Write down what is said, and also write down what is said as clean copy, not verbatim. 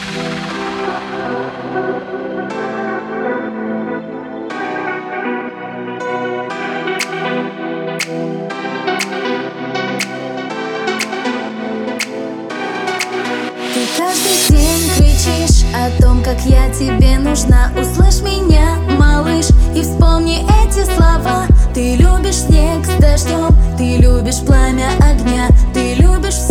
Ты каждый день кричишь о том, как я тебе нужна. Услышь меня, малыш, и вспомни эти слова. Ты любишь снег с дождем, ты любишь пламя огня, ты любишь